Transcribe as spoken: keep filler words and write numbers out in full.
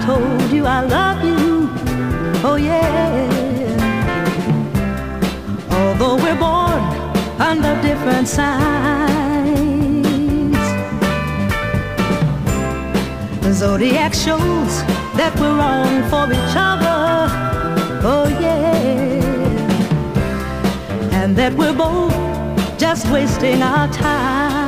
told you I love you. Oh yeah. Although we're born under different signs, the zodiac shows that we're wrong for each other. Oh yeah. And that we're both just wasting our time.